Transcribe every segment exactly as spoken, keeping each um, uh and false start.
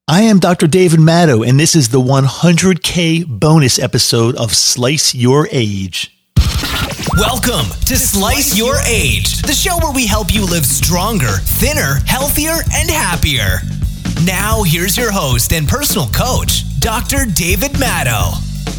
I am Doctor David Matto, and this is the one hundred K bonus episode of Slice Your Age. Welcome to Slice Your Age, the show where we help you live stronger, thinner, healthier, and happier. Now, here's your host and personal coach, Doctor David Matto.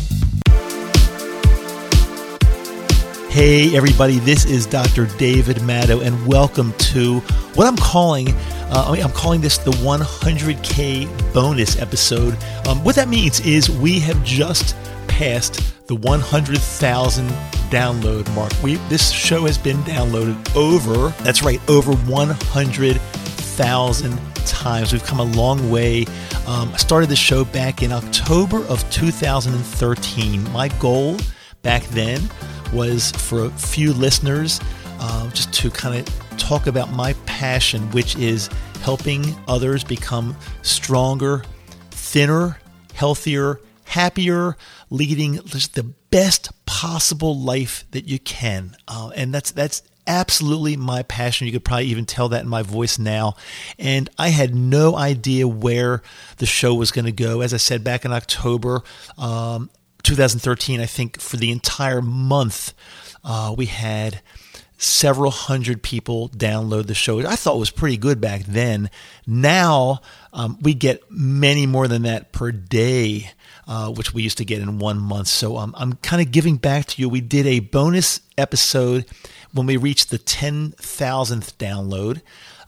Hey, everybody, this is Doctor David Matto, and welcome to what I'm calling Uh, I mean, I'm calling this the one hundred K bonus episode. Um, what that means is we have just passed the one hundred thousand download mark. We This show has been downloaded over, that's right, over one hundred thousand times. We've come a long way. Um, I started the show back in October of two thousand thirteen. My goal back then was for a few listeners uh, just to kind of talk about my passion, which is helping others become stronger, thinner, healthier, happier, leading just the best possible life that you can. Uh, and that's that's absolutely my passion. You could probably even tell that in my voice now. And I had no idea where the show was going to go. As I said, back in October um, two thousand thirteen, I think for the entire month, uh, we had several hundred people download the show. I thought it was pretty good back then. Now um, we get many more than that per day, uh, which we used to get in one month. So um, I'm kind of giving back to you. We did a bonus episode when we reached the ten thousandth download.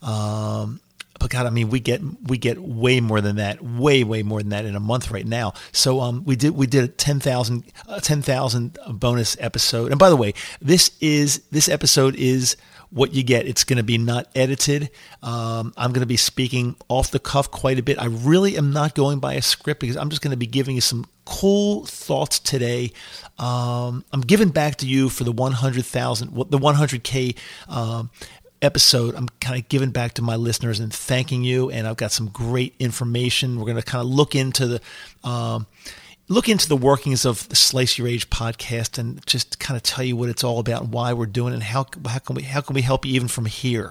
Um, But God, I mean, we get we get way more than that, way way more than that in a month right now. So um, we did we did a ten thousand uh, ten thousand bonus episode. And by the way, this is this episode is what you get. It's going to be not edited. Um, I'm going to be speaking off the cuff quite a bit. I really am not going by a script because I'm just going to be giving you some cool thoughts today. Um, I'm giving back to you for the one hundred thousand, the one hundred K. Um, episode. I'm kind of giving back to my listeners and thanking you, and I've got some great information. We're going to kind of look into the um, look into the workings of the Slice Your Age podcast and just kind of tell you what it's all about and why we're doing it and how how can we how can we help you even from here.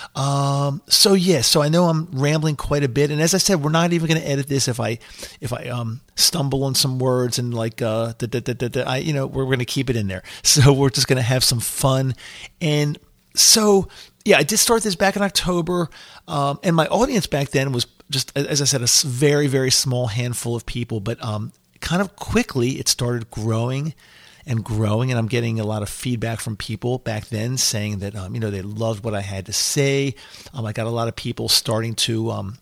Um, so yeah, so I know I'm rambling quite a bit, and as I said, we're not even going to edit this if I if I um, stumble on some words and like uh, da, da, da, da, da, I you know we're going to keep it in there. So we're just going to have some fun. And So, yeah, I did start this back in October, um, and my audience back then was just, as I said, a very, very small handful of people, but um, kind of quickly it started growing and growing, and I'm getting a lot of feedback from people back then saying that, um, you know, they loved what I had to say. Um, I got a lot of people starting to um,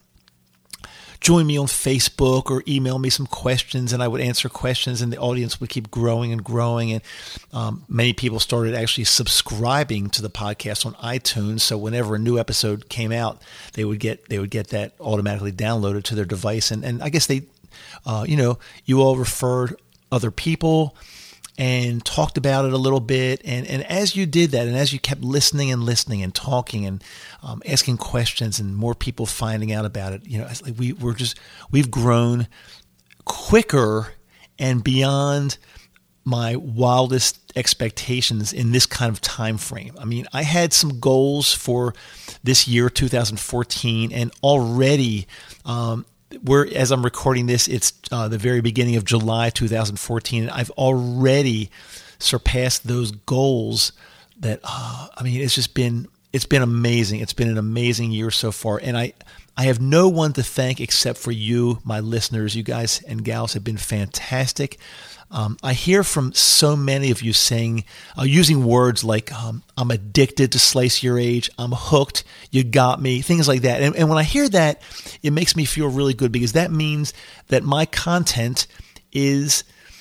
join me on Facebook or email me some questions, and I would answer questions, and the audience would keep growing and growing. And um, many people started actually subscribing to the podcast on iTunes. So whenever a new episode came out, they would get they would get that automatically downloaded to their device. And and I guess they, uh, you know, you all referred other people and talked about it a little bit. And, and as you did that, and as you kept listening and listening and talking and um, asking questions and more people finding out about it, you know, it's like we, we're just, we've grown quicker and beyond my wildest expectations in this kind of time frame. I mean, I had some goals for this year, two thousand fourteen, and already, um, We're, as I'm recording this, it's uh, the very beginning of July two thousand fourteen, and I've already surpassed those goals. That uh, I mean, it's just been it's been amazing. It's been an amazing year so far, and I I have no one to thank except for you, my listeners. You guys and gals have been fantastic. Um, I hear from so many of you saying, uh, using words like, um, I'm addicted to Slice Your Age, I'm hooked, you got me, things like that. And, and when I hear that, it makes me feel really good because that means that my content is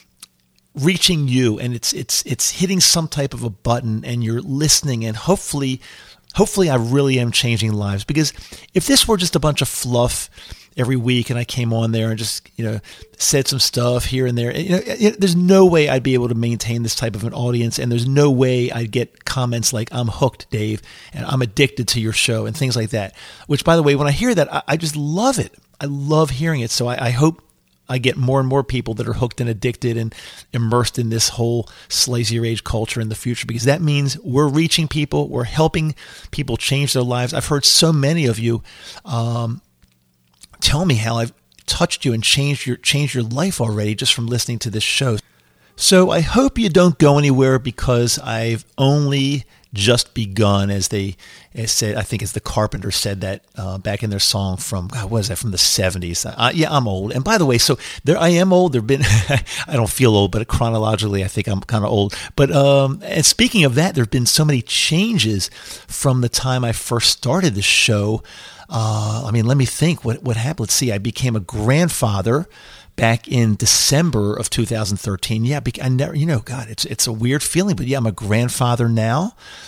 reaching you and it's it's it's hitting some type of a button and you're listening, and hopefully, hopefully I really am changing lives. Because if this were just a bunch of fluff every week, and I came on there and just, you know, said some stuff here and there, you know, there's no way I'd be able to maintain this type of an audience, and there's no way I'd get comments like, I'm hooked, Dave, and I'm addicted to your show, and things like that. Which, by the way, when I hear that, I, I just love it. I love hearing it. So I, I hope I get more and more people that are hooked and addicted and immersed in this whole Slice Your Age culture in the future, because that means we're reaching people, we're helping people change their lives. I've heard so many of you um, tell me how I've touched you and changed your changed your life already just from listening to this show. So I hope you don't go anywhere, because I've only just begun, as they as said. I think as the Carpenters said that uh, back in their song from, God, what is that, from the seventies? Uh, yeah, I'm old. And by the way, so there I am old. There've been, I don't feel old, but chronologically I think I'm kind of old. But um, and speaking of that, there have been so many changes from the time I first started the show. Uh, I mean, let me think. What what happened? Let's see. I became a grandfather back in December of two thousand thirteen. Yeah, I never, you know, God, it's it's a weird feeling, but yeah, I'm a grandfather now.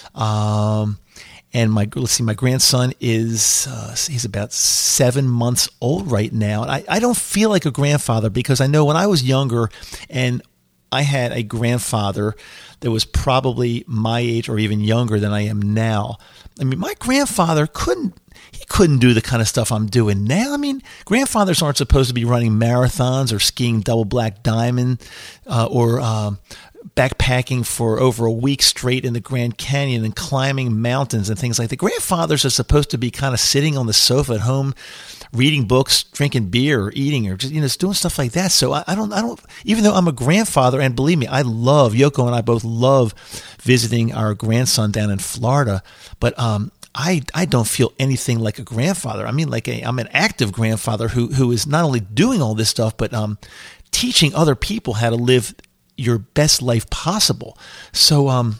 Um, and my, let's see, my grandson is, uh, he's about seven months old right now. And I, I don't feel like a grandfather, because I know when I was younger and I had a grandfather that was probably my age or even younger than I am now. I mean, my grandfather couldn't, he couldn't do the kind of stuff I'm doing now. I mean, grandfathers aren't supposed to be running marathons or skiing double black diamond uh, or um, backpacking for over a week straight in the Grand Canyon and climbing mountains and things like that. Grandfathers are supposed to be kind of sitting on the sofa at home, reading books, drinking beer, or eating, or just, you know, just doing stuff like that. So I, I don't, I don't. Even though I'm a grandfather, and believe me, I love Yoko and I both love visiting our grandson down in Florida, but um. I, I don't feel anything like a grandfather. I mean, like a, I'm an active grandfather who who is not only doing all this stuff, but um, teaching other people how to live your best life possible. So um,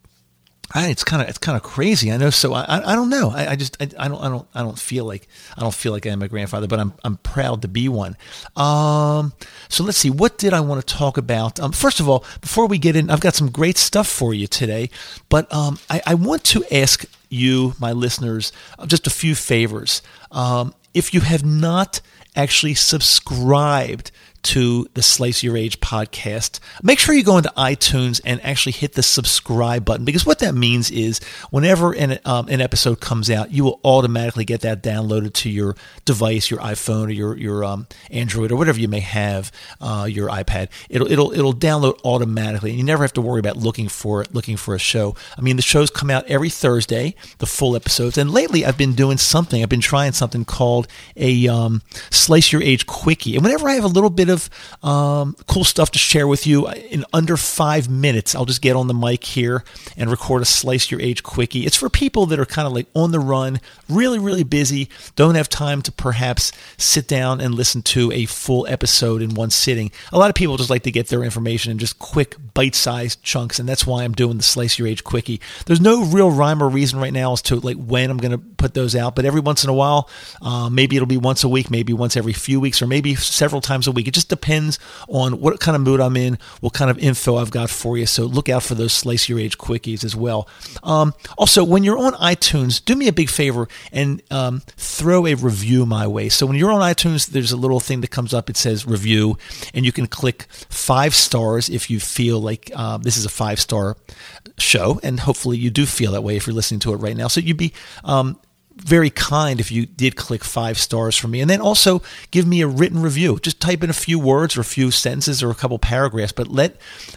I, it's kind of it's kind of crazy, I know. So I I, I don't know. I, I just I, I don't I don't I don't feel like I don't feel like I am a grandfather, but I'm I'm proud to be one. Um, so let's see. What did I want to talk about? Um, first of all, before we get in, I've got some great stuff for you today. But um, I, I want to ask you, my listeners, just a few favors. Um, if you have not actually subscribed to the Slice Your Age podcast, make sure you go into iTunes and actually hit the subscribe button, because what that means is whenever an, um, an episode comes out, you will automatically get that downloaded to your device, your iPhone or your your um, Android or whatever you may have, uh, your iPad. It'll it'll it'll download automatically, and you never have to worry about looking for it, looking for a show. I mean, the shows come out every Thursday, the full episodes, and lately I've been doing something. I've been trying something called a um, Slice Your Age Quickie, and whenever I have a little bit of of um, cool stuff to share with you in under five minutes. I'll just get on the mic here and record a Slice Your Age Quickie. It's for people that are kind of like on the run, really, really busy, don't have time to perhaps sit down and listen to a full episode in one sitting. A lot of people just like to get their information in just quick, bite-sized chunks, and that's why I'm doing the Slice Your Age Quickie. There's no real rhyme or reason right now as to like when I'm going to put those out, but every once in a while, uh, maybe it'll be once a week, maybe once every few weeks, or maybe several times a week. It just depends on what kind of mood I'm in, what kind of info I've got for you. So look out for those Slice Your Age Quickies as well. Um, also, when you're on iTunes, do me a big favor and um, throw a review my way. So when you're on iTunes, there's a little thing that comes up. It says review, and you can click five stars if you feel like uh, this is a five-star show, and hopefully you do feel that way if you're listening to it right now. So you'd be um, very kind if you did click five stars for me. And then also give me a written review. Just type in a few words or a few sentences or a couple paragraphs, but let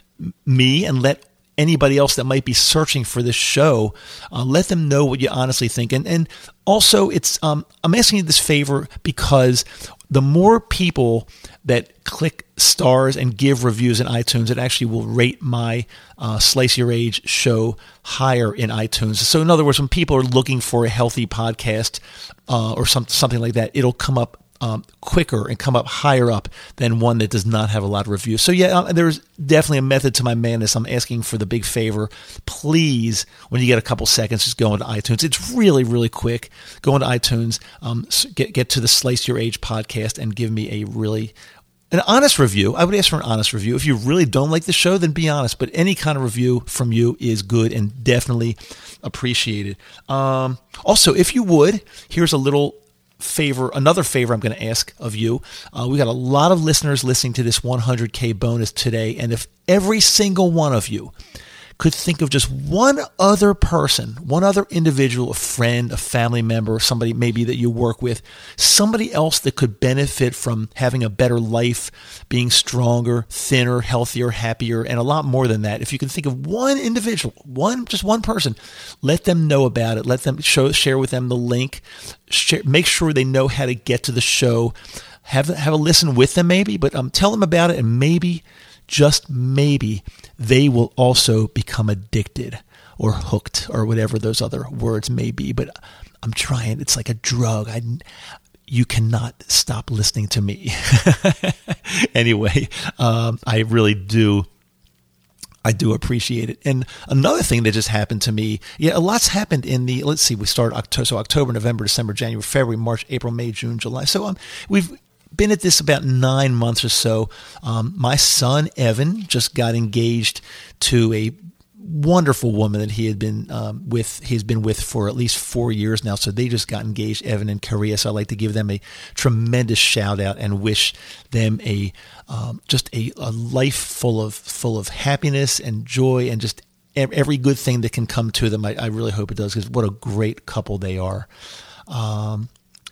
me and let anybody else that might be searching for this show, uh, let them know what you honestly think. And and also, it's um, I'm asking you this favor because the more people that click stars and give reviews in iTunes, it actually will rate my uh, Slice Your Age show higher in iTunes. So in other words, when people are looking for a healthy podcast uh, or some, something like that, it'll come up Um, quicker and come up higher up than one that does not have a lot of reviews. So yeah, uh, there's definitely a method to my madness. I'm asking for the big favor. Please, when you get a couple seconds, just go into iTunes. It's really, really quick. Go into iTunes, um, get get to the Slice Your Age podcast, and give me a really an honest review. I would ask for an honest review. If you really don't like the show, then be honest. But any kind of review from you is good and definitely appreciated. Um, also, if you would, here's a little favor, another favor I'm going to ask of you. Uh, we got a lot of listeners listening to this one hundred K bonus today, and if every single one of you could think of just one other person, one other individual, a friend, a family member, somebody maybe that you work with, somebody else that could benefit from having a better life, being stronger, thinner, healthier, happier, and a lot more than that. If you can think of one individual, one, just one person, let them know about it. Let them show, share with them the link. Share, make sure they know how to get to the show. have have a listen with them maybe, but um, tell them about it, and maybe, just maybe, they will also become addicted or hooked or whatever those other words may be. But I'm trying. It's like a drug. I, you cannot stop listening to me. Anyway, um, I really do. I do appreciate it. And another thing that just happened to me, yeah, a lot's happened in the, let's see, we started October, so October, November, December, January, February, March, April, May, June, July. So um, we've been at this about nine months or so. Um, my son, Evan, just got engaged to a wonderful woman that he had been um, with, he's been with for at least four years now. So they just got engaged, Evan and Korea. So I'd like to give them a tremendous shout out and wish them a um, just a, a life full of full of happiness and joy and just every good thing that can come to them. I, I really hope it does, because what a great couple they are. Um,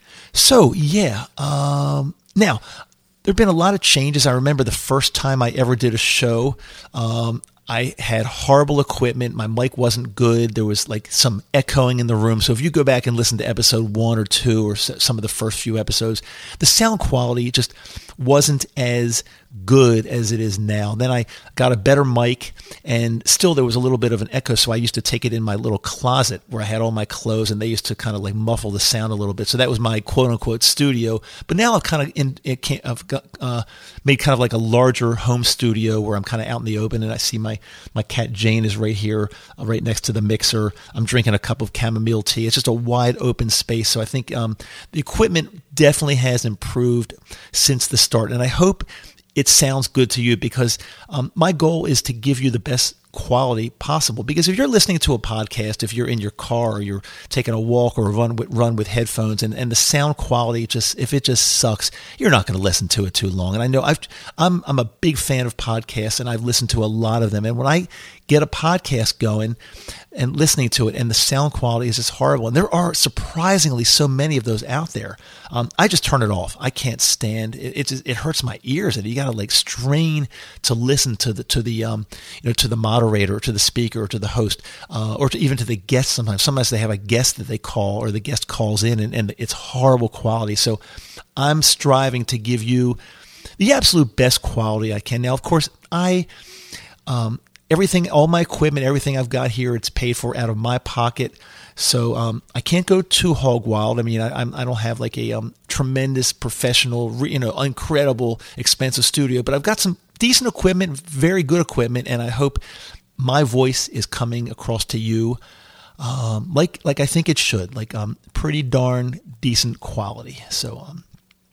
so yeah, um, now there have been a lot of changes. I remember the first time I ever did a show, um, I had horrible equipment. My mic wasn't good. There was like some echoing in the room. So if you go back and listen to episode one or two or some of the first few episodes, the sound quality just wasn't as good as it is now. Then I got a better mic, and still there was a little bit of an echo. So I used to take it in my little closet where I had all my clothes, and they used to kind of like muffle the sound a little bit. So that was my quote unquote studio. But now I've kind of in, it can't, I've got, uh, made kind of like a larger home studio where I'm kind of out in the open, and I see my, my cat Jane is right here, uh, right next to the mixer. I'm drinking a cup of chamomile tea. It's just a wide open space. So I think um, the equipment definitely has improved since the start. And I hope it sounds good to you, because um, my goal is to give you the best quality possible. Because if you're listening to a podcast, if you're in your car or you're taking a walk or run with, run with headphones, and, and the sound quality just, if it just sucks, you're not going to listen to it too long. And I know I've, I'm, I'm a big fan of podcasts, and I've listened to a lot of them. And when I get a podcast going and listening to it, and the sound quality is just horrible, and there are surprisingly so many of those out there, um, I just turn it off. I can't stand it. It, just, it hurts my ears, and you got to like strain to listen to the to the um, you know to the moderator, or to the speaker, or to the host, uh, or to even to the guest. Sometimes, sometimes they have a guest that they call, or the guest calls in, and, and it's horrible quality. So I'm striving to give you the absolute best quality I can. Now, of course, I. Um, Everything, all my equipment, everything I've got here, it's paid for out of my pocket. So um, I can't go too hog wild. I mean, I, I'm, I don't have like a um, tremendous professional, you know, incredible, expensive studio, but I've got some decent equipment, very good equipment, and I hope my voice is coming across to you um, like like I think it should, like um, pretty darn decent quality. So um,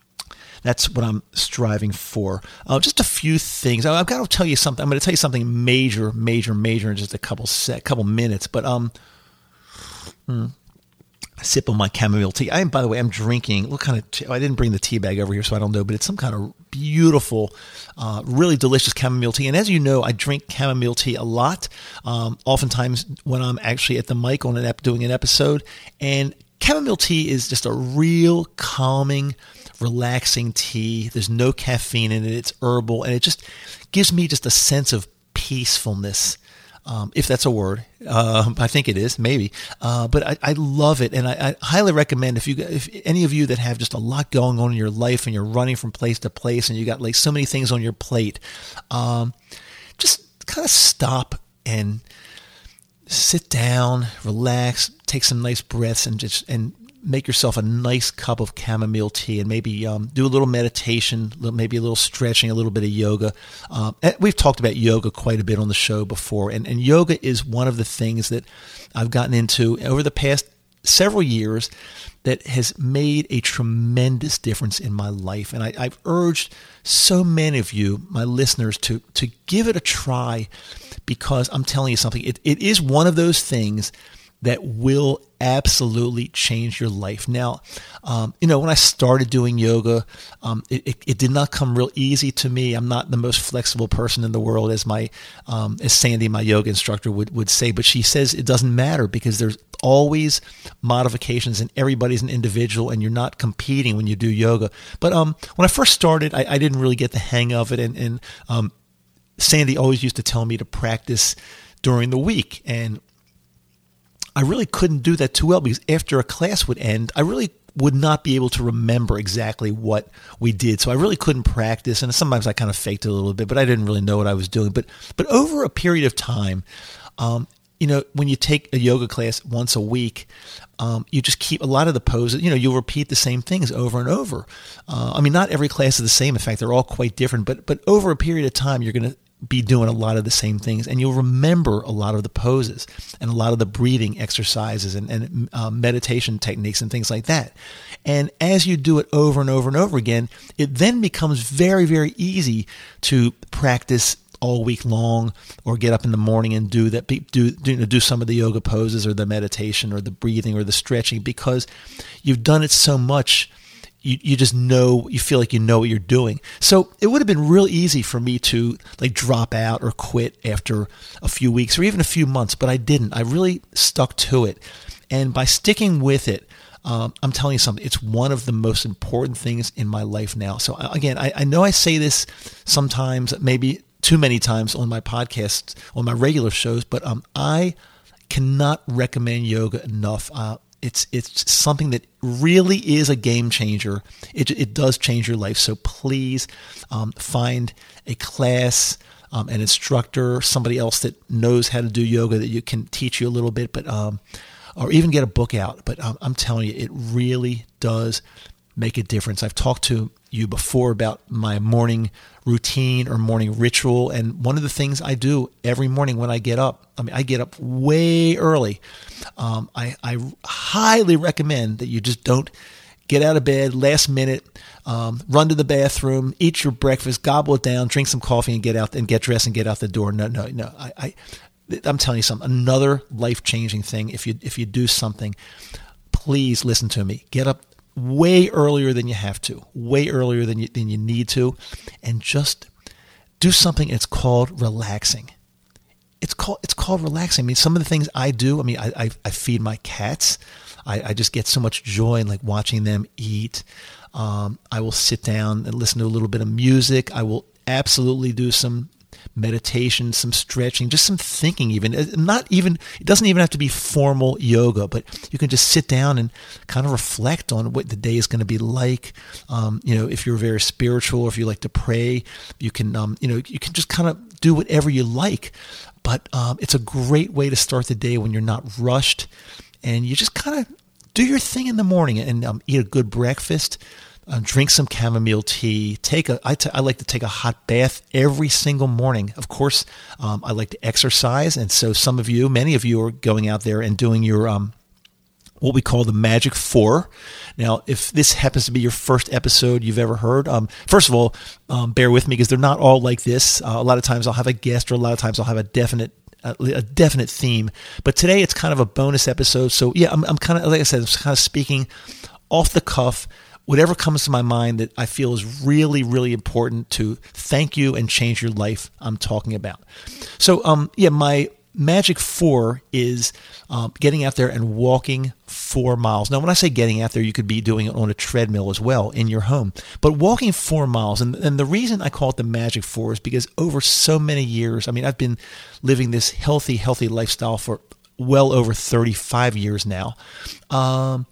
that's what I'm striving for. Uh, just a few things. I've got to tell you something. I'm going to tell you something major, major, major in just a couple set, couple minutes. But um, hmm, a sip of my chamomile tea. I am, by the way, I'm drinking. What kind of tea? I didn't bring the tea bag over here, so I don't know. But it's some kind of beautiful, uh, really delicious chamomile tea. And as you know, I drink chamomile tea a lot. Um, oftentimes when I'm actually at the mic on an ep- doing an episode, and chamomile tea is just a real calming, relaxing tea. There's no caffeine in it. It's herbal, and it just gives me just a sense of peacefulness, um, if that's a word. Uh, I think it is, maybe. Uh, but I, I love it, and I, I highly recommend if you, if any of you that have just a lot going on in your life, and you're running from place to place, and you got like so many things on your plate, um, just kind of stop and sit down, relax, take some nice breaths, and just and make yourself a nice cup of chamomile tea, and maybe um, do a little meditation, maybe a little stretching, a little bit of yoga. Um, we've talked about yoga quite a bit on the show before, and, and yoga is one of the things that I've gotten into over the past several years that has made a tremendous difference in my life. And I, I've urged so many of you, my listeners, to to give it a try, because I'm telling you something, it, it is one of those things that will absolutely change your life. Now, um, you know, when I started doing yoga, um, it, it, it did not come real easy to me. I'm not the most flexible person in the world, as my um, as Sandy, my yoga instructor, would, would say. But she says it doesn't matter, because there's always modifications, and everybody's an individual, and you're not competing when you do yoga. But um, when I first started, I, I didn't really get the hang of it, and, and um, Sandy always used to tell me to practice during the week, and I really couldn't do that too well, because after a class would end, I really would not be able to remember exactly what we did. So I really couldn't practice. And sometimes I kind of faked it a little bit, but I didn't really know what I was doing. But but over a period of time, um, you know, when you take a yoga class once a week, um, you just keep a lot of the poses, you know, you'll repeat the same things over and over. Uh, I mean, not every class is the same. In fact, they're all quite different. But but over a period of time, you're going to be doing a lot of the same things, and you'll remember a lot of the poses and a lot of the breathing exercises and, and uh, meditation techniques and things like that. And as you do it over and over and over again, it then becomes very, very easy to practice all week long, or get up in the morning and do that, do do, do some of the yoga poses or the meditation or the breathing or the stretching, because you've done it so much. You you just know, you feel like you know what you're doing. So it would have been real easy for me to like drop out or quit after a few weeks or even a few months, but I didn't. I really stuck to it. And by sticking with it, um, I'm telling you something, it's one of the most important things in my life now. So again, I, I know I say this sometimes, maybe too many times on my podcasts, on my regular shows, but um, I cannot recommend yoga enough. Uh, It's it's something that really is a game changer. It it does change your life. So please um, find a class, um, an instructor, somebody else that knows how to do yoga that you can teach you a little bit, but um, or even get a book out. But um, I'm telling you, it really does make a difference. I've talked to you before about my morning routine or morning ritual, and one of the things I do every morning when I get up, I mean, I get up way early. Um, I, I highly recommend that you just don't get out of bed last minute, um, run to the bathroom, eat your breakfast, gobble it down, drink some coffee, and get out and get dressed and get out the door. No, no, no. I, I I'm telling you something. Another life-changing thing. If you if you do something, please listen to me. Get up way earlier than you have to, way earlier than you than you need to, and just do something. It's called relaxing. It's called it's called relaxing. I mean, some of the things I do. I mean, I I, I feed my cats. I, I just get so much joy in like watching them eat. Um, I will sit down and listen to a little bit of music. I will absolutely do some meditation, some stretching, just some thinking even. Not even, it doesn't even have to be formal yoga, but you can just sit down and kind of reflect on what the day is going to be like. Um, you know, if you're very spiritual or if you like to pray, you can, um, you know, you can just kind of do whatever you like. But um, it's a great way to start the day when you're not rushed, and you just kind of do your thing in the morning and um, eat a good breakfast. Uh, drink some chamomile tea. Take a. I, t- I like to take a hot bath every single morning. Of course, um, I like to exercise, and so some of you, many of you, are going out there and doing your um, what we call the Magic Four. Now, if this happens to be your first episode you've ever heard, um, first of all, um, bear with me because they're not all like this. Uh, a lot of times I'll have a guest, or a lot of times I'll have a definite. a definite theme, but today it's kind of a bonus episode. So yeah, I'm, I'm kind of, like I said, I'm kind of speaking off the cuff, whatever comes to my mind that I feel is really, really important to thank you and change your life. I'm talking about. So um, yeah, my Magic Four is um, getting out there and walking four miles. Now, when I say getting out there, you could be doing it on a treadmill as well in your home. But walking four miles, and, and the reason I call it the Magic Four is because over so many years, I mean, I've been living this healthy, healthy lifestyle for well over thirty-five years now. Um,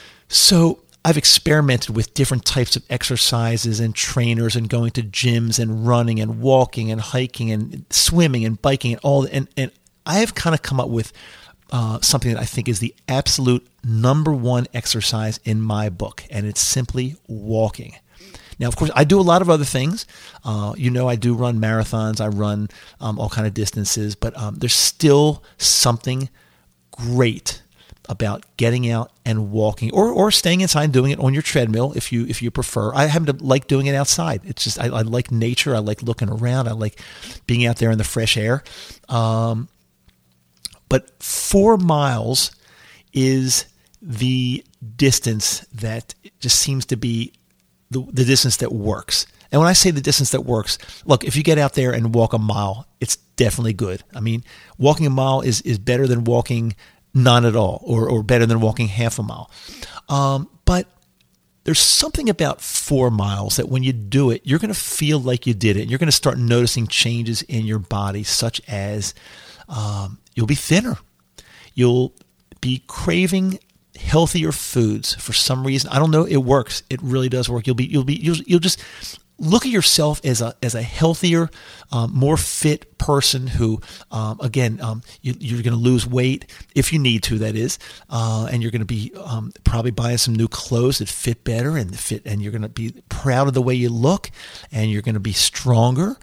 so I've experimented with different types of exercises and trainers and going to gyms and running and walking and hiking and swimming and biking and all, and, and I have kind of come up with uh, something that I think is the absolute number one exercise in my book, and it's simply walking. Now, of course, I do a lot of other things. Uh, you know, I do run marathons. I run um, all kind of distances, but um, there's still something great about getting out and walking, or or staying inside and doing it on your treadmill if you if you prefer. I happen to like doing it outside. It's just I, I like nature. I like looking around. I like being out there in the fresh air. Um, But four miles is the distance that just seems to be the, the distance that works. And when I say the distance that works, look, if you get out there and walk a mile, it's definitely good. I mean, walking a mile is, is better than walking none at all, or, or better than walking half a mile. Um, but there's something about four miles that when you do it, you're going to feel like you did it. You're going to start noticing changes in your body, such as um, you'll be thinner. You'll be craving healthier foods for some reason. I don't know. It works. It really does work. You'll be, you'll be, you'll, you'll just look at yourself as a, as a healthier, um, more fit person who, um, again, um, you, you're going to lose weight if you need to, that is, uh, and you're going to be, um, probably buying some new clothes that fit better and fit, and you're going to be proud of the way you look, and you're going to be stronger.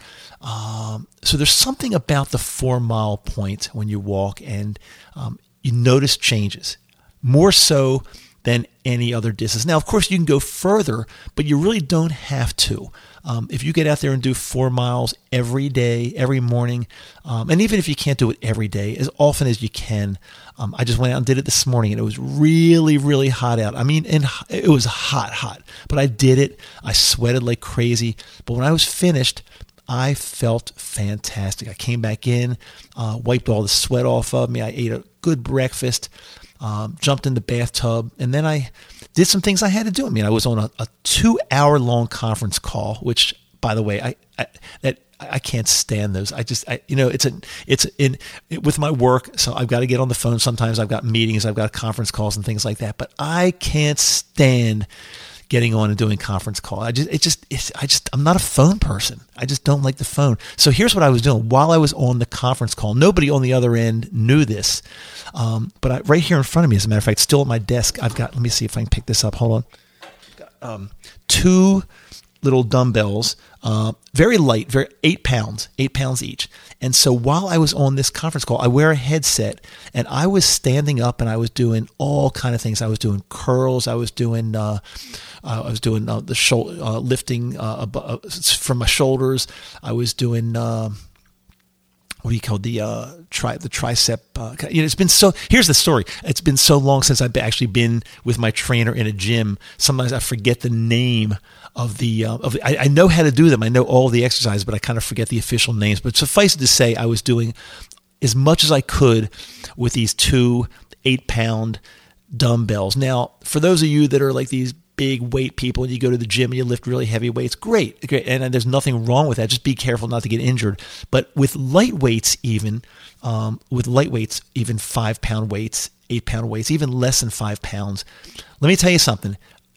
Um, so there's something about the four mile point when you walk, and, um, you notice changes more so than any other distance. Now, of course, you can go further, but you really don't have to. Um, if you get out there and do four miles every day, every morning, um, and even if you can't do it every day, as often as you can. Um, I just went out and did it this morning, and it was really, really hot out. I mean, and it was hot, hot, but I did it. I sweated like crazy. But when I was finished, I felt fantastic. I came back in, uh, wiped all the sweat off of me. I ate a good breakfast. Um, jumped in the bathtub, and then I did some things I had to do. I mean, I was on a, a two-hour-long conference call, which, by the way, I, I that I can't stand those. I just, I, you know, it's a, it's in it, with my work, so I've got to get on the phone. Sometimes I've got meetings, I've got conference calls and things like that. But I can't stand getting on and doing conference call. I just, it just, it's, I just, I'm not a phone person. I just don't like the phone. So here's what I was doing while I was on the conference call. Nobody on the other end knew this. Um, but I, right here in front of me, as a matter of fact, still at my desk, I've got, let me see if I can pick this up. Hold on. Got, um, two little dumbbells, uh, very light, very eight pounds, eight pounds each. And so while I was on this conference call, I wear a headset, and I was standing up and I was doing all kind of things. I was doing curls. I was doing, uh, uh, I was doing uh, the shoulder, uh, lifting uh, uh, from my shoulders. I was doing, uh, what do you call the uh, tri the tricep? Uh, you know, it's been so. Here's the story. It's been so long since I've actually been with my trainer in a gym. Sometimes I forget the name of the. Uh, of the, I, I know how to do them. I know all the exercises, but I kind of forget the official names. But suffice it to say, I was doing as much as I could with these two eight-pound dumbbells. Now, for those of you that are like these big weight people and you go to the gym and you lift really heavy weights, great, great. And, and there's nothing wrong with that. Just be careful not to get injured. But with light weights, even um, with light weights, even five pound weights, eight pound weights, even less than five pounds, let me tell you something.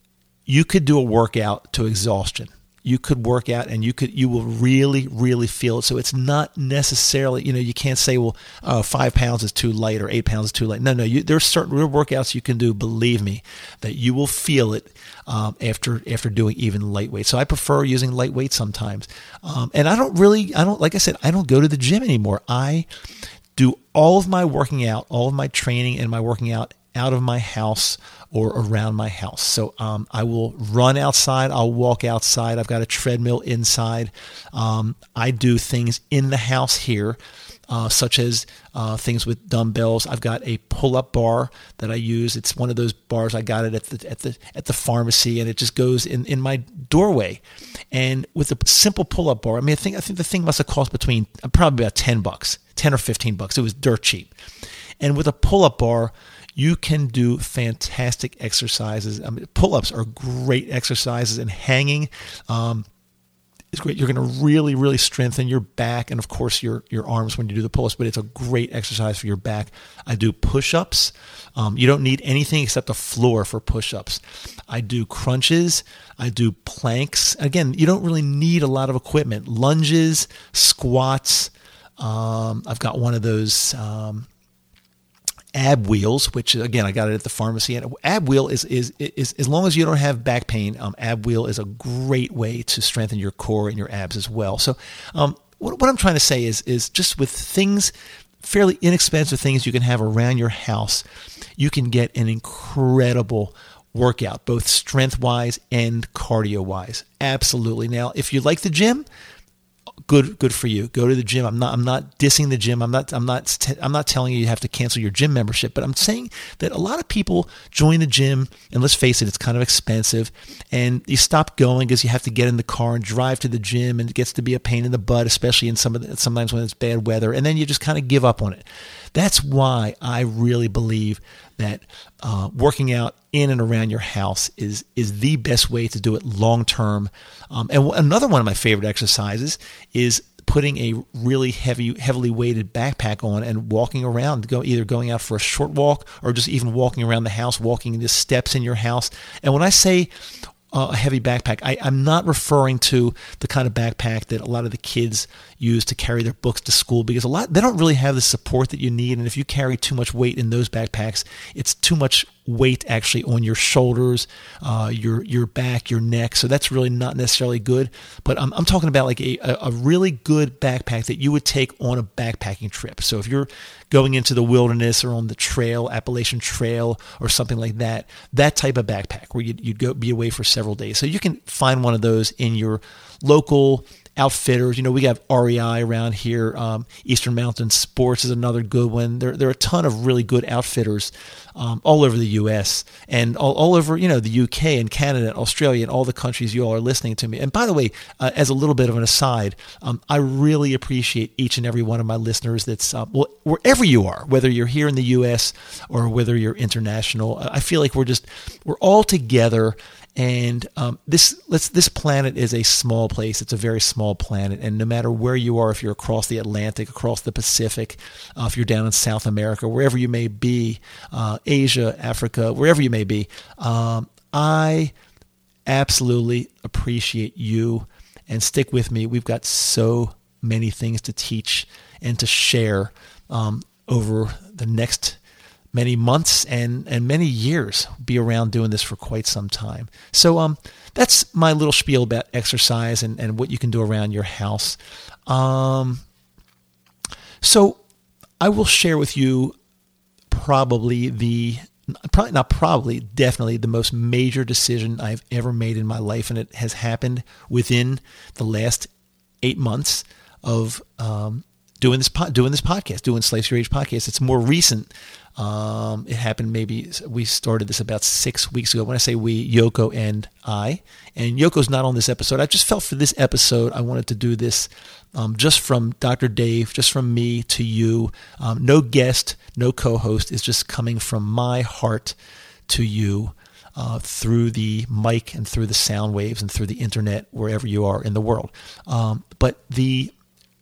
You could do a workout to exhaustion. You could work out and you could, you will really, really feel it. So it's not necessarily, you know, you can't say, well, uh, five pounds is too light or eight pounds is too light. No, no, you, there's certain real workouts you can do, believe me, that you will feel it um, after, after doing even lightweight. So I prefer using lightweight sometimes. Um, and I don't really, I don't, like I said, I don't go to the gym anymore. I do all of my working out, all of my training and my working out out of my house or around my house. So um, I will run outside. I'll walk outside. I've got a treadmill inside. Um, I do things in the house here, uh, such as uh, things with dumbbells. I've got a pull-up bar that I use. It's one of those bars. I got it at the at the at the pharmacy, and it just goes in, in my doorway. And with a simple pull-up bar, I mean, I think I think the thing must have cost between uh, probably about ten bucks, ten or fifteen bucks. It was dirt cheap. And with a pull-up bar, you can do fantastic exercises. I mean, pull-ups are great exercises, and hanging um, is great. You're going to really, really strengthen your back and, of course, your, your arms when you do the pull-ups, but it's a great exercise for your back. I do push-ups. Um, you don't need anything except a floor for push-ups. I do crunches. I do planks. Again, you don't really need a lot of equipment. Lunges, squats. Um, I've got one of those... Um, ab wheels, which again, I got it at the pharmacy. And ab wheel is, is, is as long as you don't have back pain, um, ab wheel is a great way to strengthen your core and your abs as well. So, um, what, what I'm trying to say is, is just with things, fairly inexpensive things you can have around your house, you can get an incredible workout, both strength wise and cardio wise. Absolutely. Now, if you like the gym, Good, good for you. Go to the gym. I'm not, I'm not dissing the gym. I'm not, I'm not, t- I'm not telling you you have to cancel your gym membership, but I'm saying that a lot of people join the gym, and let's face it, it's kind of expensive, and you stop going because you have to get in the car and drive to the gym, and it gets to be a pain in the butt, especially in some of the, sometimes when it's bad weather, and then you just kind of give up on it. That's why I really believe that uh, working out in and around your house is is the best way to do it long term. Um, and w- another one of my favorite exercises is putting a really heavy, heavily weighted backpack on and walking around, go either going out for a short walk or just even walking around the house, walking the steps in your house. And when I say uh, a heavy backpack, I, I'm not referring to the kind of backpack that a lot of the kids use to carry their books to school, because a lot they don't really have the support that you need. And if you carry too much weight in those backpacks, it's too much weight actually on your shoulders, uh, your your back, your neck. So that's really not necessarily good. But I'm, I'm talking about like a, a really good backpack that you would take on a backpacking trip. So if you're going into the wilderness or on the trail, Appalachian Trail or something like that, that type of backpack where you'd, you'd go be away for several days. So you can find one of those in your local outfitters. You know, we have R E I around here. Um, Eastern Mountain Sports is another good one. There, there are a ton of really good outfitters um, all over the U S and all, all over, you know, the U K and Canada and Australia and all the countries you all are listening to me. And by the way, uh, as a little bit of an aside, um, I really appreciate each and every one of my listeners that's, uh, well, wherever you are, whether you're here in the U S or whether you're international. I feel like we're just, we're all together. And um, this let's, this planet is a small place. It's a very small planet. And no matter where you are, if you're across the Atlantic, across the Pacific, uh, if you're down in South America, wherever you may be, uh, Asia, Africa, wherever you may be, um, I absolutely appreciate you. And stick with me. We've got so many things to teach and to share um, over the next many months and, and many years. Be around doing this for quite some time. So um, that's my little spiel about exercise and, and what you can do around your house. Um, so I will share with you probably the, probably not probably, definitely the most major decision I've ever made in my life. And it has happened within the last eight months of um, doing this po- doing this podcast, doing Slice Your Age podcast. It's more recent. Um, it happened maybe, we started this about six weeks ago. When I say we, Yoko and I, and Yoko's not on this episode. I just felt for this episode, I wanted to do this um, just from Doctor Dave, just from me to you. Um, no guest, no co-host. It's just coming from my heart to you uh, through the mic and through the sound waves and through the internet, wherever you are in the world. Um, but the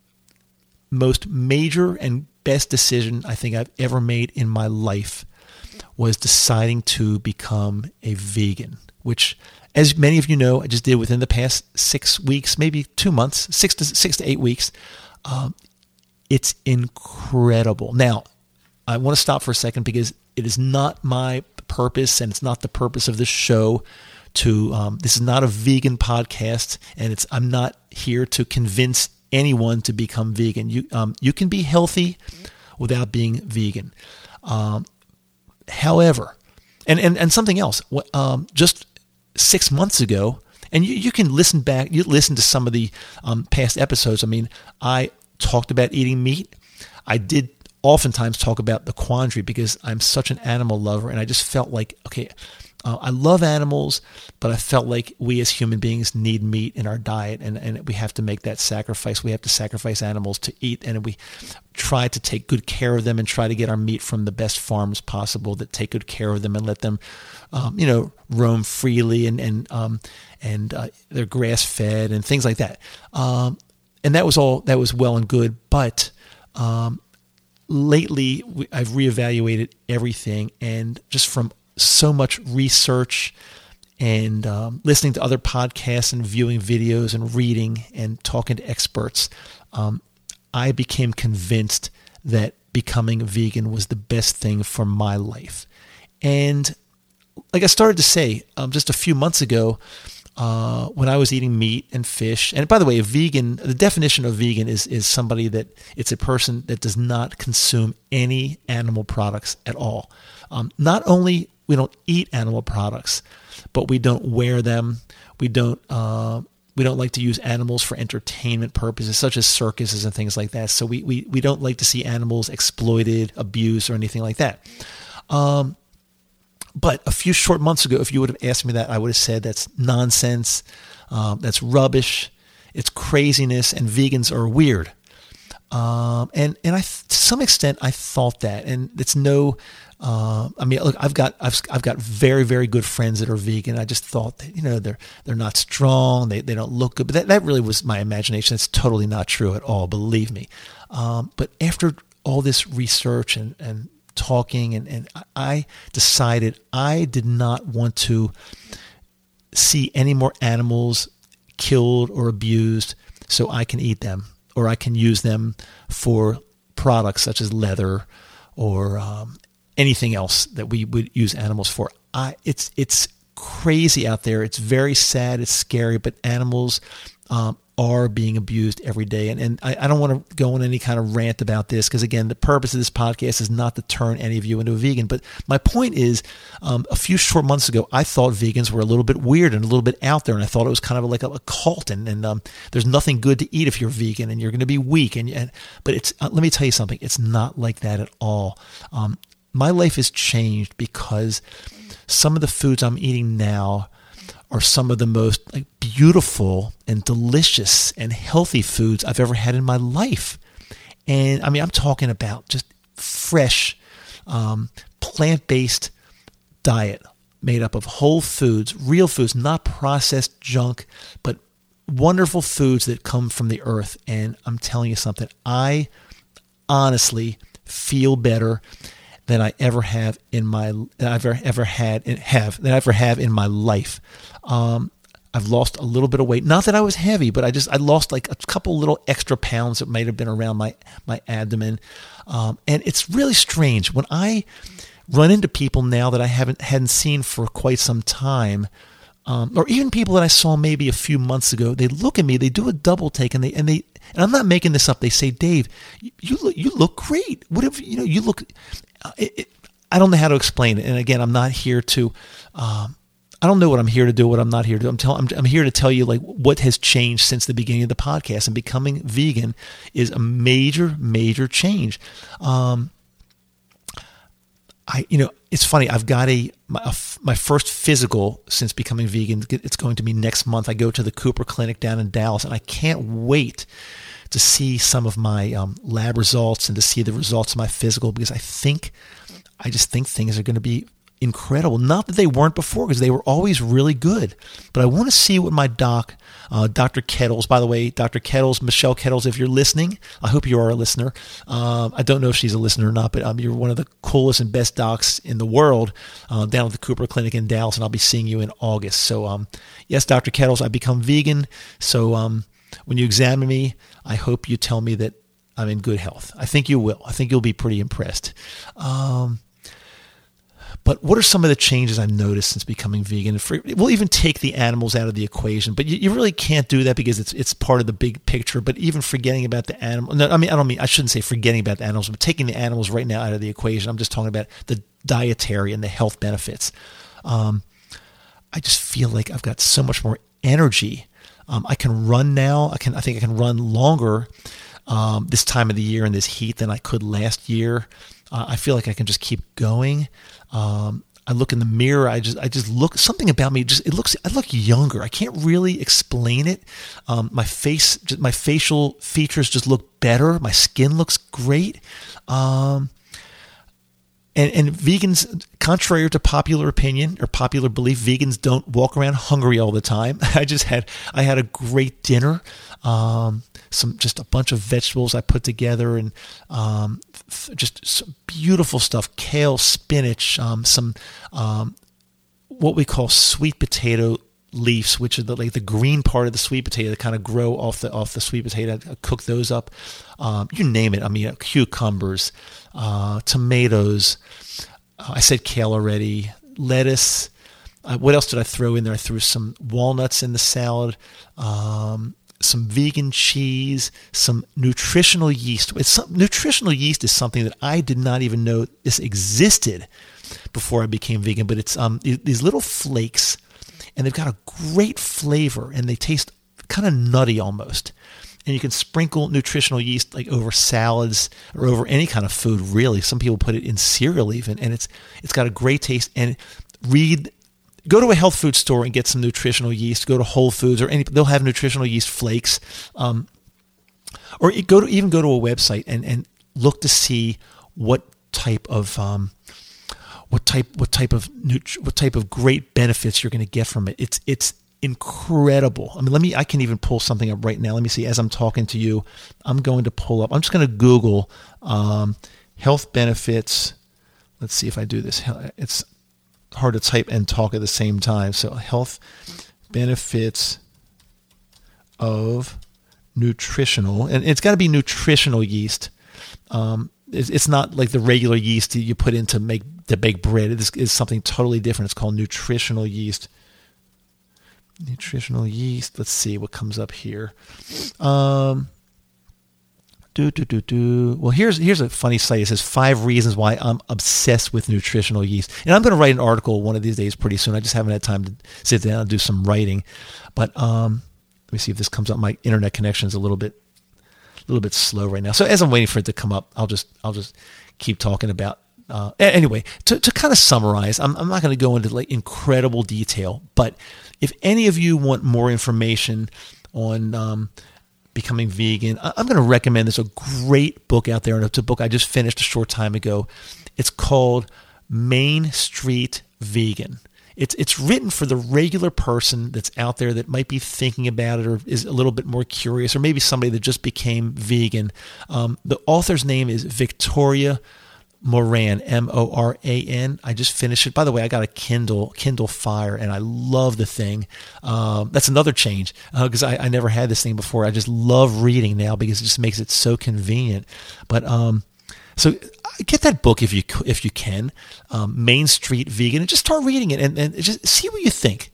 most major and best decision I think I've ever made in my life was deciding to become a vegan, which, as many of you know, I just did within the past six weeks, maybe two months, six to six to eight weeks. Um, it's incredible. Now, I want to stop for a second because it is not my purpose, and it's not the purpose of this show to. Um, this is not a vegan podcast, and it's. I'm not here to convince anyone to become vegan. You um, you can be healthy without being vegan. Um, however, and, and, and something else, um, just six months ago, and you, you can listen back, you listen to some of the um, past episodes. I mean, I talked about eating meat. I did oftentimes talk about the quandary because I'm such an animal lover, and I just felt like, okay, Uh, I love animals, but I felt like we as human beings need meat in our diet, and, and we have to make that sacrifice. We have to sacrifice animals to eat, and we try to take good care of them and try to get our meat from the best farms possible that take good care of them and let them, um, you know, roam freely, and and um, and uh, they're grass fed and things like that. Um, and that was all that was well and good, but um, lately we, I've reevaluated everything, and just from so much research and um, listening to other podcasts and viewing videos and reading and talking to experts, um, I became convinced that becoming vegan was the best thing for my life. And like I started to say, um, just a few months ago, uh, when I was eating meat and fish, and by the way, a vegan, the definition of vegan is, is somebody that, it's a person that does not consume any animal products at all. Um, not only we don't eat animal products, but we don't wear them. We don't uh, we don't like to use animals for entertainment purposes, such as circuses and things like that. So we we, we don't like to see animals exploited, abused, or anything like that. Um, but a few short months ago, if you would have asked me that, I would have said that's nonsense. Um, that's rubbish. It's craziness, and vegans are weird. Um, and and I, to some extent, I thought that, and it's no, uh, I mean, look, I've got I've I've got very very good friends that are vegan. I just thought that, you know, they're they're not strong, they they don't look good, but that, that really was my imagination. It's totally not true at all, believe me. Um, but after all this research and and talking, and and I decided I did not want to see any more animals killed or abused so I can eat them, or I can use them for products such as leather or um, anything else that we would use animals for. I, it's it's crazy out there. It's very sad. It's scary, but animals um, are being abused every day. And, and I, I don't want to go on any kind of rant about this because, again, the purpose of this podcast is not to turn any of you into a vegan. But my point is, um, a few short months ago, I thought vegans were a little bit weird and a little bit out there. And I thought it was kind of like a, a cult. And, and um, there's nothing good to eat if you're vegan and you're going to be weak. And, and But it's uh, let me tell you something. It's not like that at all. Um, my life has changed because some of the foods I'm eating now are some of the most like beautiful and delicious and healthy foods I've ever had in my life. And I mean, I'm talking about just fresh, um, plant-based diet made up of whole foods, real foods, not processed junk, but wonderful foods that come from the earth. And I'm telling you something, I honestly feel better than I ever have in my that I've ever, ever had and have that I ever have in my life. Um, I've lost a little bit of weight. Not that I was heavy, but I just I lost like a couple little extra pounds that might have been around my my abdomen. Um, and it's really strange when I run into people now that I haven't hadn't seen for quite some time. Um, or even people that I saw maybe a few months ago, they look at me, they do a double take, and they and they and I'm not making this up. They say, "Dave, you, you look you look great. Whatever you know, you look." Uh, it, it, I don't know how to explain it. And again, I'm not here to. Um, I don't know what I'm here to do. What I'm not here to do. I'm telling. I'm, I'm here to tell you like what has changed since the beginning of the podcast. And becoming vegan is a major, major change. Um, I, you know, it's funny. I've got a my, a, my first physical since becoming vegan. It's going to be next month. I go to the Cooper Clinic down in Dallas, and I can't wait to see some of my um, lab results and to see the results of my physical, because I think, I just think things are going to be incredible. Not that they weren't before, because they were always really good. But I want to see what my doc, uh, Doctor Kettles, by the way, Doctor Kettles, Michelle Kettles, if you're listening, I hope you are a listener. Um, I don't know if she's a listener or not, but um, you're one of the coolest and best docs in the world uh, down at the Cooper Clinic in Dallas, and I'll be seeing you in August. So um, yes, Doctor Kettles, I've become vegan. So um, when you examine me, I hope you tell me that I'm in good health. I think you will. I think you'll be pretty impressed. Um, But what are some of the changes I've noticed since becoming vegan? We'll even take the animals out of the equation, but you, you really can't do that because it's it's part of the big picture. But even forgetting about the animal, no, I mean I don't mean I shouldn't say forgetting about the animals, but taking the animals right now out of the equation. I'm just talking about the dietary and the health benefits. Um, I just feel like I've got so much more energy. Um, I can run now. I can. I think I can run longer um, this time of the year in this heat than I could last year. Uh, I feel like I can just keep going. Um, I look in the mirror. I just, I just look. Something about me just it looks. I look younger. I can't really explain it. Um, my face, just, my facial features just look better. My skin looks great. Um, and and vegans, contrary to popular opinion or popular belief, vegans don't walk around hungry all the time. I just had, I had a great dinner. Um, some just a bunch of vegetables I put together, and um, f- just some beautiful stuff: kale, spinach, um, some um, what we call sweet potato leaves, which are the, like the green part of the sweet potato that kind of grow off the off the sweet potato. I cook those up. Um, you name it. I mean, cucumbers, uh, tomatoes. Uh, I said kale already. Lettuce. Uh, what else did I throw in there? I threw some walnuts in the salad. Um, some vegan cheese, some nutritional yeast. It's some, nutritional yeast is something that I did not even know this existed before I became vegan, but it's um these little flakes, and they've got a great flavor, and they taste kind of nutty almost. And you can sprinkle nutritional yeast like over salads or over any kind of food, really. Some people put it in cereal even, and it's it's got a great taste. And read Go to a health food store and get some nutritional yeast. Go to Whole Foods or any, they'll have nutritional yeast flakes. Um, or go to even go to a website and, and look to see what type of um, what type what type of nutri- what type of great benefits you're going to get from it. It's it's incredible. I mean, let me. I can even pull something up right now. Let me see. As I'm talking to you, I'm going to pull up. I'm just going to Google um, health benefits. Let's see if I do this. It's hard to type and talk at the same time. So health benefits of nutritional, and it's got to be nutritional yeast. Um, it's, it's not like the regular yeast you put in to make to bake bread. It is, is something totally different. It's called nutritional yeast. Nutritional yeast. Let's see what comes up here. Um, do do do do. Well, here's here's a funny site. It says five reasons why I'm obsessed with nutritional yeast, and I'm going to write an article one of these days pretty soon. I just haven't had time to sit down and do some writing, but um, let me see if this comes up. My internet connection is a little bit a little bit slow right now. So as I'm waiting for it to come up, I'll just I'll just keep talking about. Uh, anyway, to, to kind of summarize, I'm, I'm not going to go into like incredible detail, but if any of you want more information on um, becoming vegan, I'm going to recommend there's a great book out there, and it's a book I just finished a short time ago. It's called Main Street Vegan. It's it's written for the regular person that's out there that might be thinking about it or is a little bit more curious, or maybe somebody that just became vegan. Um, the author's name is Victoria Moran, M O R A N. I just finished it. By the way, I got a Kindle, Kindle Fire, and I love the thing. Um, that's another change because uh, I, I never had this thing before. I just love reading now because it just makes it so convenient. But um, so get that book if you if you can, um, Main Street Vegan, and just start reading it and, and just see what you think.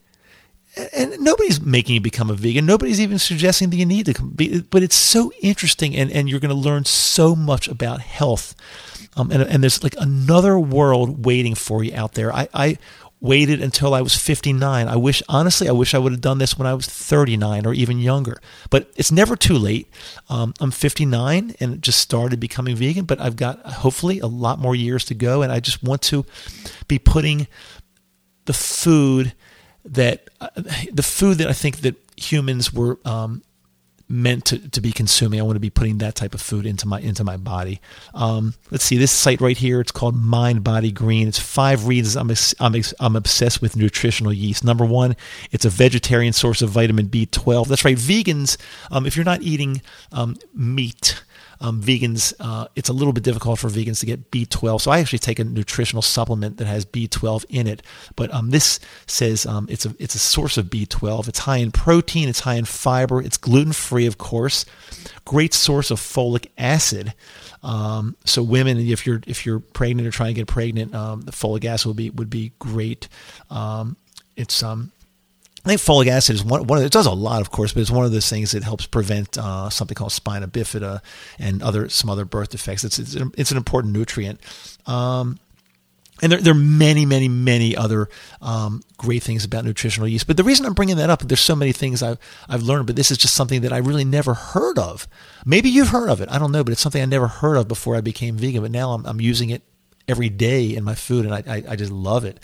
And nobody's making you become a vegan. Nobody's even suggesting that you need to be, but it's so interesting, and, and you're going to learn so much about health. Um, and, and there's like another world waiting for you out there. I, I waited until I was fifty-nine. I wish, honestly, I wish I would have done this when I was thirty-nine or even younger. But it's never too late. Um, I'm fifty-nine and just started becoming vegan, but I've got hopefully a lot more years to go. And I just want to be putting the food that uh, the food that I think that humans were um, meant to, to be consuming. I want to be putting that type of food into my into my body. Um, let's see this site right here. It's called Mind Body Green. It's five reasons I'm I'm I'm obsessed with nutritional yeast. Number one, it's a vegetarian source of vitamin B twelve. That's right, vegans. Um, if you're not eating um, meat. Um, vegans, uh, it's a little bit difficult for vegans to get B twelve. So I actually take a nutritional supplement that has B twelve in it. But um, this says um, it's a it's a source of B twelve. It's high in protein. It's high in fiber. It's gluten-free, of course. Great source of folic acid. Um, so women, if you're if you're pregnant or trying to get pregnant, um, the folic acid would be would be great. Um, it's um. I think folic acid is one, one of the, it does a lot, of course, but it's one of those things that helps prevent uh, something called spina bifida and other some other birth defects. It's it's an, it's an important nutrient, um, and there there are many many many other um, great things about nutritional yeast. But the reason I'm bringing that up, there's so many things I've I've learned, but this is just something that I really never heard of. Maybe you've heard of it, I don't know, but it's something I never heard of before I became vegan. But now I'm I'm using it every day in my food, and I I, I just love it.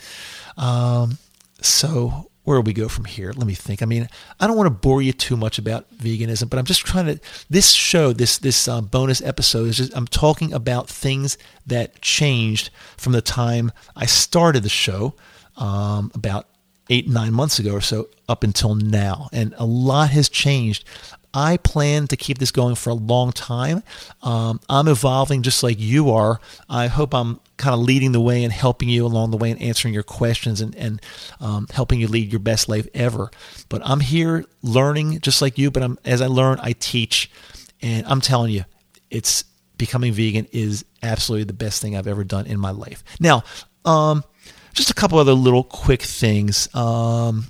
Um, so. Where do we go from here? Let me think. I mean, I don't want to bore you too much about veganism, but I'm just trying to, this show, this this uh, bonus episode is just, I'm talking about things that changed from the time I started the show um, about eight, nine months ago or so up until now. And a lot has changed. I plan to keep this going for a long time. Um, I'm evolving just like you are. I hope I'm kind of leading the way and helping you along the way and answering your questions and, and um, helping you lead your best life ever. But I'm here learning just like you, but I'm, as I learn, I teach. And I'm telling you, it's becoming vegan is absolutely the best thing I've ever done in my life. Now, um, just a couple other little quick things. Um,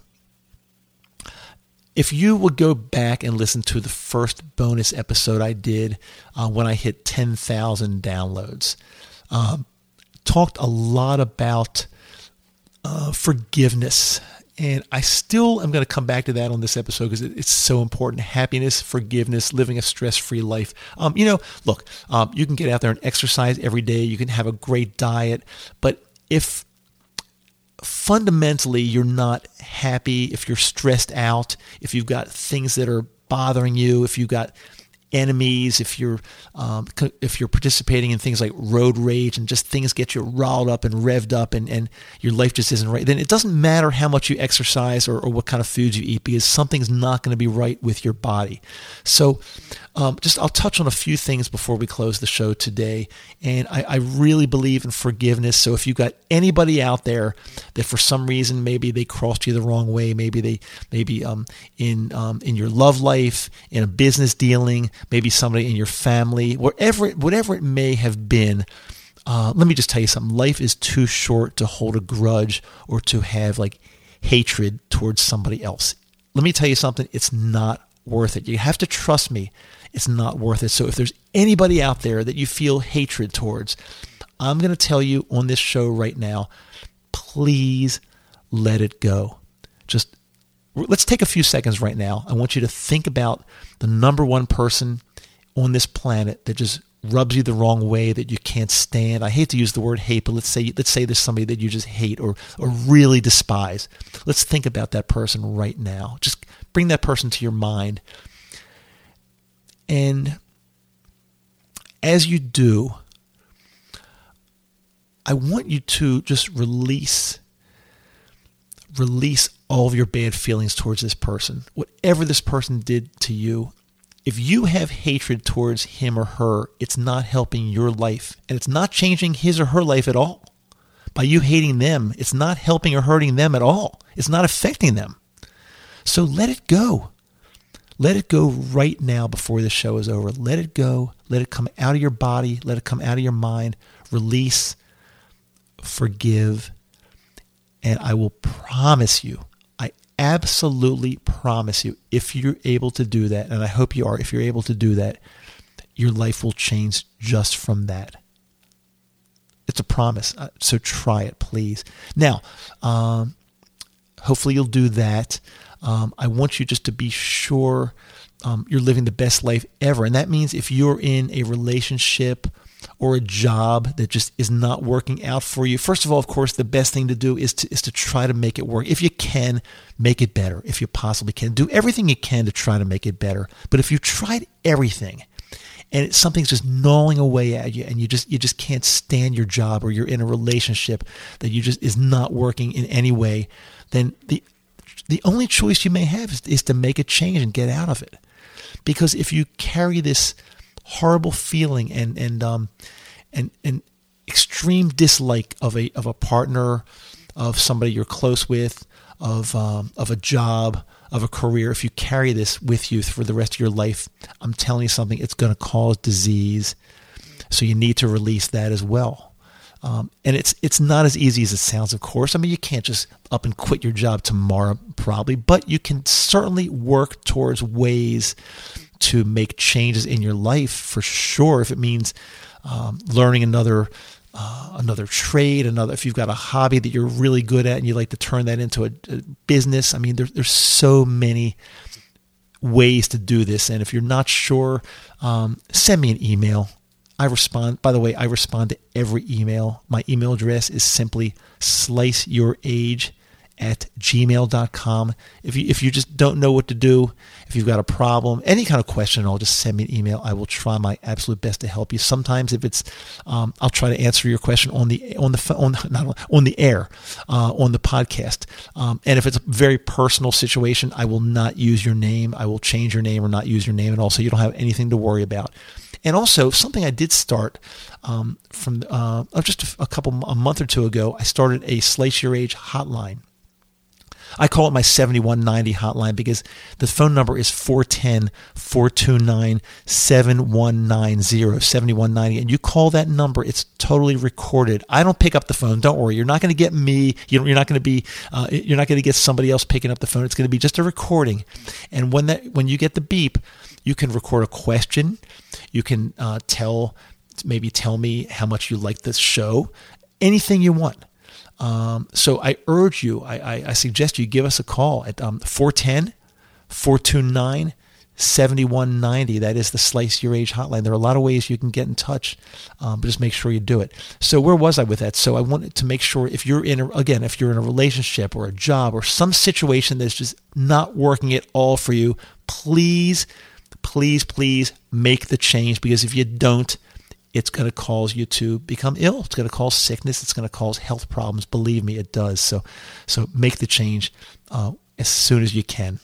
If you would go back and listen to the first bonus episode I did uh, when I hit ten thousand downloads, um, talked a lot about uh, forgiveness. And I still am going to come back to that on this episode because it's so important. Happiness, forgiveness, living a stress-free life. Um, you know, look, um, you can get out there and exercise every day. You can have a great diet. But if fundamentally you're not happy, if you're stressed out, if you've got things that are bothering you, if you've got enemies, if you're um, if you're participating in things like road rage and just things get you riled up and revved up and, and your life just isn't right, then it doesn't matter how much you exercise or, or what kind of foods you eat, because something's not going to be right with your body. So um, just I'll touch on a few things before we close the show today. And I, I really believe in forgiveness. So if you've got anybody out there that for some reason maybe they crossed you the wrong way, maybe they maybe um, in um, in your love life, in a business dealing, maybe somebody in your family, whatever it, whatever it may have been, uh, let me just tell you something. Life is too short to hold a grudge or to have like hatred towards somebody else. Let me tell you something. It's not worth it. You have to trust me. It's not worth it. So if there's anybody out there that you feel hatred towards, I'm going to tell you on this show right now, please let it go. Just let's take a few seconds right now. I want you to think about the number one person on this planet that just rubs you the wrong way, that you can't stand. I hate to use the word hate, but let's say let's say there's somebody that you just hate or or really despise. Let's think about that person right now. Just bring that person to your mind. And as you do, I want you to just release Release all of your bad feelings towards this person. Whatever this person did to you, if you have hatred towards him or her, it's not helping your life. And it's not changing his or her life at all. By you hating them, it's not helping or hurting them at all. It's not affecting them. So let it go. Let it go right now before the show is over. Let it go. Let it come out of your body. Let it come out of your mind. Release. Forgive. And I will promise you, I absolutely promise you, if you're able to do that, and I hope you are, if you're able to do that, your life will change just from that. It's a promise. So try it, please. Now, um, hopefully you'll do that. Um, I want you just to be sure um, you're living the best life ever. And that means if you're in a relationship or a job that just is not working out for you, first of all, of course, the best thing to do is to is to try to make it work. If you can, make it better. If you possibly can, do everything you can to try to make it better. But if you tried everything and it, something's just gnawing away at you and you just you just can't stand your job, or you're in a relationship that you just is not working in any way, then the the only choice you may have is, is to make a change and get out of it. Because if you carry this horrible feeling and and um and and extreme dislike of a of a partner, of somebody you're close with, of um, of a job, of a career, if you carry this with you for the rest of your life, I'm telling you something, it's going to cause disease. So you need to release that as well. Um, and it's it's not as easy as it sounds, of course. I mean, you can't just up and quit your job tomorrow, probably, but you can certainly work towards ways to make changes in your life, for sure. If it means um, learning another uh, another trade, another, if you've got a hobby that you're really good at and you like to turn that into a, a business. I mean, there, there's so many ways to do this. And if you're not sure, um, send me an email. I respond. By the way, I respond to every email. My email address is simply sliceyourage at gmail dot com. If you if you just don't know what to do, if you've got a problem, any kind of question at all, just send me an email. I will try my absolute best to help you. Sometimes if it's, um, I'll try to answer your question on the on the on not on the air, uh, on the podcast. Um, and if it's a very personal situation, I will not use your name. I will change your name or not use your name at all, so you don't have anything to worry about. And also, something I did start um, from uh, just a, a couple a month or two ago, I started a Slice Your Age hotline. I call it my seventy-one ninety hotline because the phone number is four one zero, four two nine, seven one nine zero, seventy-one ninety. And you call that number, it's totally recorded. I don't pick up the phone. Don't worry. You're not going to get me. You're not going to be, uh, you're not going to get somebody else picking up the phone. It's going to be just a recording. And when that, when you get the beep, you can record a question. You can uh, tell, maybe tell me how much you like this show, anything you want. Um, so I urge you, I, I, I suggest you give us a call at um, four one zero, four two nine, seven one nine zero. That is the Slice Your Age hotline. There are a lot of ways you can get in touch, um, but just make sure you do it. So where was I with that? So I wanted to make sure if you're in, a, again, if you're in a relationship or a job or some situation that's just not working at all for you, please please, please make the change, because if you don't, it's going to cause you to become ill. It's going to cause sickness. It's going to cause health problems. Believe me, it does. So, so make the change uh, as soon as you can.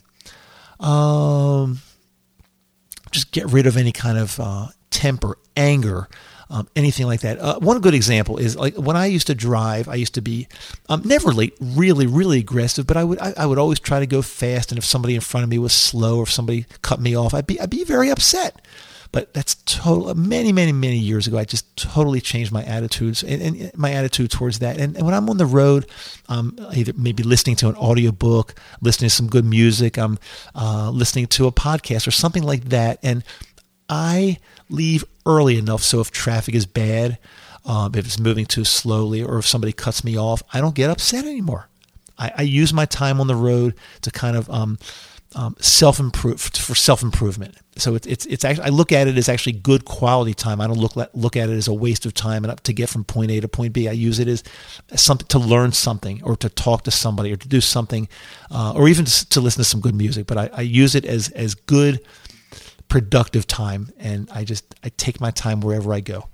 Um, just get rid of any kind of uh, temper, anger, um, anything like that. Uh, one good example is like when I used to drive. I used to be um, never late, really, really aggressive, but I would I, I would always try to go fast. And if somebody in front of me was slow, or if somebody cut me off, I'd be I'd be very upset. But that's total. Many, many, many years ago, I just totally changed my attitudes and, and my attitude towards that. And, and when I'm on the road, um, either maybe listening to an audiobook, listening to some good music, I'm uh, listening to a podcast or something like that. And I leave early enough so if traffic is bad, um, if it's moving too slowly, or if somebody cuts me off, I don't get upset anymore. I, I use my time on the road to kind of um, um, self-improve for self-improvement. So it's it's it's actually, I look at it as actually good quality time. I don't look look at it as a waste of time and to get from point A to point B. I use it as something to learn something, or to talk to somebody, or to do something, uh, or even to, to listen to some good music. But I, I use it as as good, productive time, and I just I take my time wherever I go.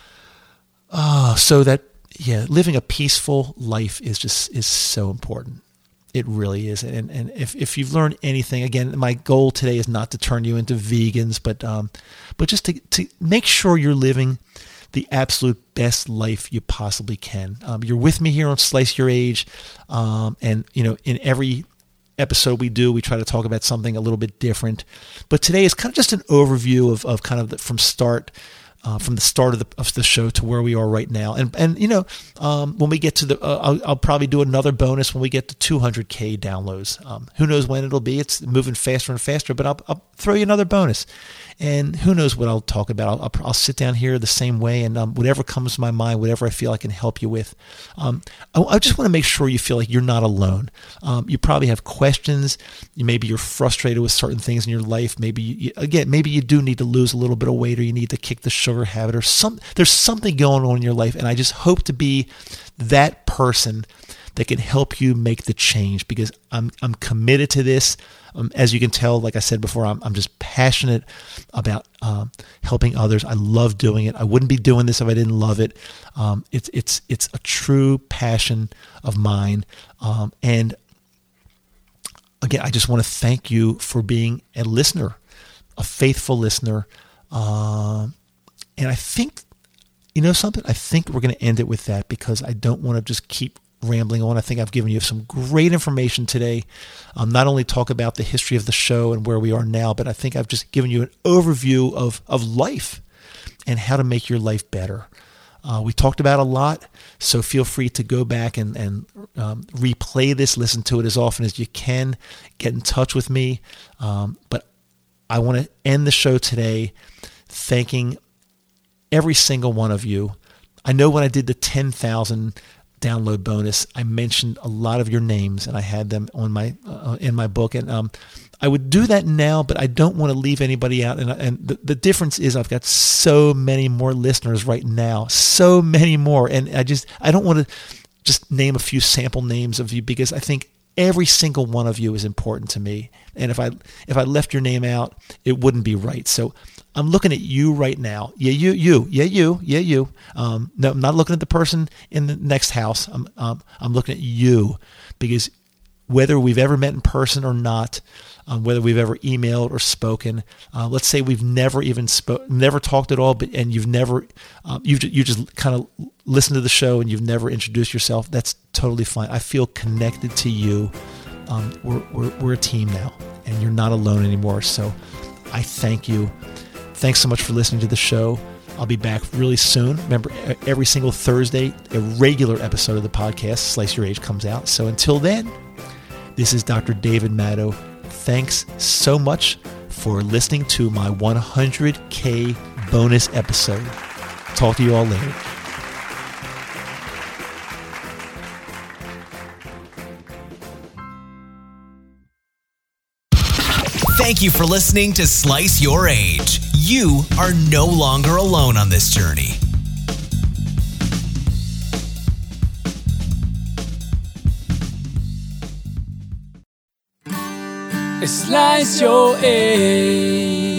Uh, so that yeah, living a peaceful life is just is so important. It really is. And and if, if you've learned anything, again, my goal today is not to turn you into vegans, but um, but just to, to make sure you're living the absolute best life you possibly can. Um, you're with me here on Slice Your Age. Um, and, you know, in every episode we do, we try to talk about something a little bit different. But today is kind of just an overview of, of kind of the, from start Uh, from the start of the of the show to where we are right now. And, and you know, um, when we get to the, uh, I'll, I'll probably do another bonus when we get to two hundred K downloads. Um, who knows when it'll be? It's moving faster and faster, but I'll, I'll throw you another bonus. And who knows what I'll talk about. I'll, I'll, I'll sit down here the same way, and um, whatever comes to my mind, whatever I feel I can help you with. Um, I, I just want to make sure you feel like you're not alone. Um, you probably have questions. You, maybe you're frustrated with certain things in your life. Maybe, you, again, maybe you do need to lose a little bit of weight, or you need to kick the sugar habit, or some. There's something going on in your life, and I just hope to be that person that can help you make the change, because I'm I'm committed to this. Um, as you can tell, like I said before, I'm I'm just passionate about um, helping others. I love doing it. I wouldn't be doing this if I didn't love it. Um, it's it's it's a true passion of mine. Um, and again, I just want to thank you for being a listener, a faithful listener. Um, and I think, you know something? I think we're going to end it with that, because I don't want to just keep rambling on. I think I've given you some great information today. Um, not only talk about the history of the show and where we are now, but I think I've just given you an overview of, of life and how to make your life better. Uh, we talked about a lot, so feel free to go back and, and um, replay this, listen to it as often as you can, get in touch with me. Um, but I want to end the show today thanking every single one of you. I know when I did the ten thousand download bonus, I mentioned a lot of your names, and I had them on my uh, in my book. And um, I would do that now, but I don't want to leave anybody out. And, and the, the difference is I've got so many more listeners right now, so many more. And I just I don't want to just name a few sample names of you, because I think every single one of you is important to me. And if I if I left your name out, it wouldn't be right. So I'm looking at you right now. Yeah, you, you, yeah, you, yeah, you. Um, no, I'm not looking at the person in the next house. I'm, um, I'm looking at you, because whether we've ever met in person or not, um, whether we've ever emailed or spoken, uh, let's say we've never even spoke, never talked at all, but and you've never, um, you you just kind of listened to the show and you've never introduced yourself. That's totally fine. I feel connected to you. Um, we're, we're we're a team now, and you're not alone anymore. So I thank you. Thanks so much for listening to the show. I'll be back really soon. Remember, every single Thursday, a regular episode of the podcast, Slice Your Age, comes out. So until then, this is Doctor David Maddow. Thanks so much for listening to my one hundred K bonus episode. Talk to you all later. Thank you for listening to Slice Your Age. You are no longer alone on this journey. Slice Your Age.